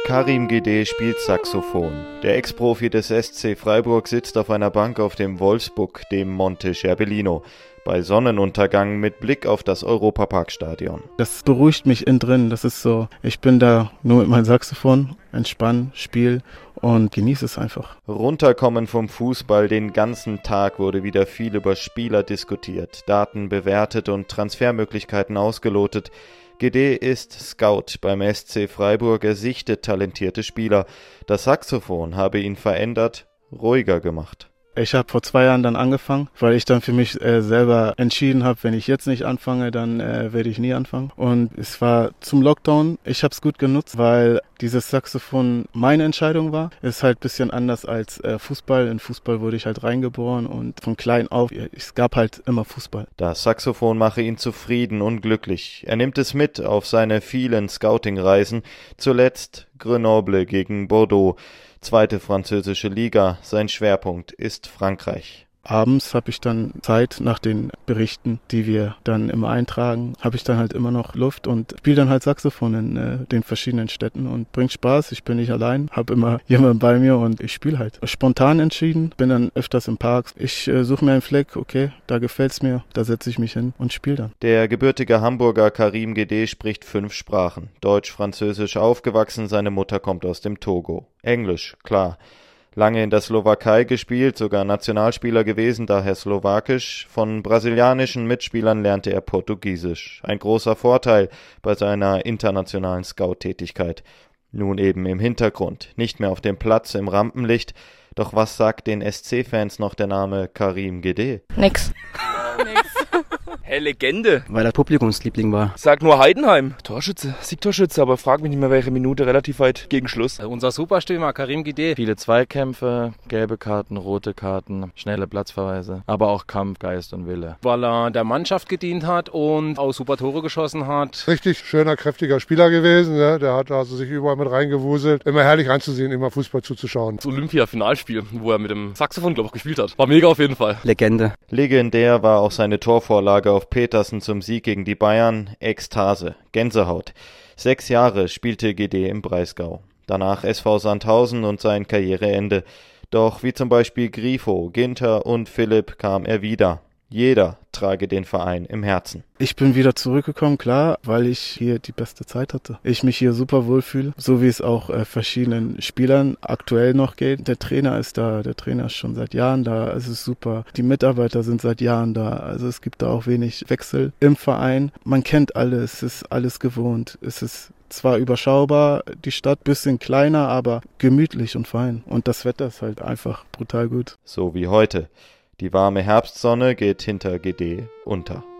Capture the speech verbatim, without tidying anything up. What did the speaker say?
Karim Guédé spielt Saxophon. Der Ex-Profi des S C Freiburg sitzt auf einer Bank auf dem Wolfsburg, dem Monte Scherbellino, bei Sonnenuntergang mit Blick auf das Europaparkstadion. Das beruhigt mich innen drin. Das ist so, ich bin da nur mit meinem Saxophon, entspann, spiel und genieße es einfach. Runterkommen vom Fußball, den ganzen Tag wurde wieder viel über Spieler diskutiert, Daten bewertet und Transfermöglichkeiten ausgelotet. Guédé ist Scout beim S C Freiburg, er sichtet talentierte Spieler. Das Saxophon habe ihn verändert, ruhiger gemacht. Ich habe vor zwei Jahren dann angefangen, weil ich dann für mich äh, selber entschieden habe, wenn ich jetzt nicht anfange, dann äh, werde ich nie anfangen. Und es war zum Lockdown, ich habe es gut genutzt, weil dieses Saxophon meine Entscheidung war. Ist halt ein bisschen anders als äh, Fußball. In Fußball wurde ich halt reingeboren und von klein auf, es gab halt immer Fußball. Das Saxophon mache ihn zufrieden und glücklich. Er nimmt es mit auf seine vielen Scouting-Reisen, zuletzt Grenoble gegen Bordeaux. Zweite französische Liga, sein Schwerpunkt ist Frankreich. Abends habe ich dann Zeit, nach den Berichten, die wir dann immer eintragen, habe ich dann halt immer noch Luft und spiele dann halt Saxophon in äh, den verschiedenen Städten und bringt Spaß. Ich bin nicht allein, habe immer jemanden bei mir und ich spiele halt. Spontan entschieden, bin dann öfters im Park. Ich äh, suche mir einen Fleck, okay, da gefällt's mir, da setze ich mich hin und spiele dann. Der gebürtige Hamburger Karim Guédé spricht fünf Sprachen. Deutsch, Französisch aufgewachsen, seine Mutter kommt aus dem Togo. Englisch, klar. Lange in der Slowakei gespielt, sogar Nationalspieler gewesen, daher Slowakisch. Von brasilianischen Mitspielern lernte er Portugiesisch. Ein großer Vorteil bei seiner internationalen Scout-Tätigkeit. Nun eben im Hintergrund, nicht mehr auf dem Platz im Rampenlicht. Doch was sagt den S C-Fans noch der Name Karim Guédé? Nix. Nix. Hey, Legende. Weil er Publikumsliebling war. Sag nur Heidenheim. Torschütze, Siegtorschütze, aber frag mich nicht mehr, welche Minute, relativ weit gegen Schluss. Unser Superstürmer Karim Guédé. Viele Zweikämpfe, gelbe Karten, rote Karten, schnelle Platzverweise, aber auch Kampf, Geist und Wille. Weil er der Mannschaft gedient hat und auch super Tore geschossen hat. Richtig schöner, kräftiger Spieler gewesen. Ne? Der hat also sich überall mit reingewuselt. Immer herrlich anzusehen, immer Fußball zuzuschauen. Das Olympia-Finalspiel, wo er mit dem Saxophon, glaube ich, gespielt hat. War mega auf jeden Fall. Legende. Legendär war auch seine Torvorlage auf Petersen zum Sieg gegen die Bayern. Ekstase, Gänsehaut. Sechs Jahre spielte Guédé im Breisgau. Danach S V Sandhausen und sein Karriereende. Doch wie zum Beispiel Grifo, Ginter und Philipp kam er wieder. Jeder trage den Verein im Herzen. Ich bin wieder zurückgekommen, klar, weil ich hier die beste Zeit hatte. Ich mich hier super wohlfühle, so wie es auch äh, verschiedenen Spielern aktuell noch geht. Der Trainer ist da, der Trainer ist schon seit Jahren da, es ist super. Die Mitarbeiter sind seit Jahren da, also es gibt da auch wenig Wechsel im Verein. Man kennt alles, es ist alles gewohnt, es ist zwar überschaubar, die Stadt bisschen kleiner, aber gemütlich und fein. Und das Wetter ist halt einfach brutal gut. So wie heute. Die warme Herbstsonne geht hinter Guédé unter.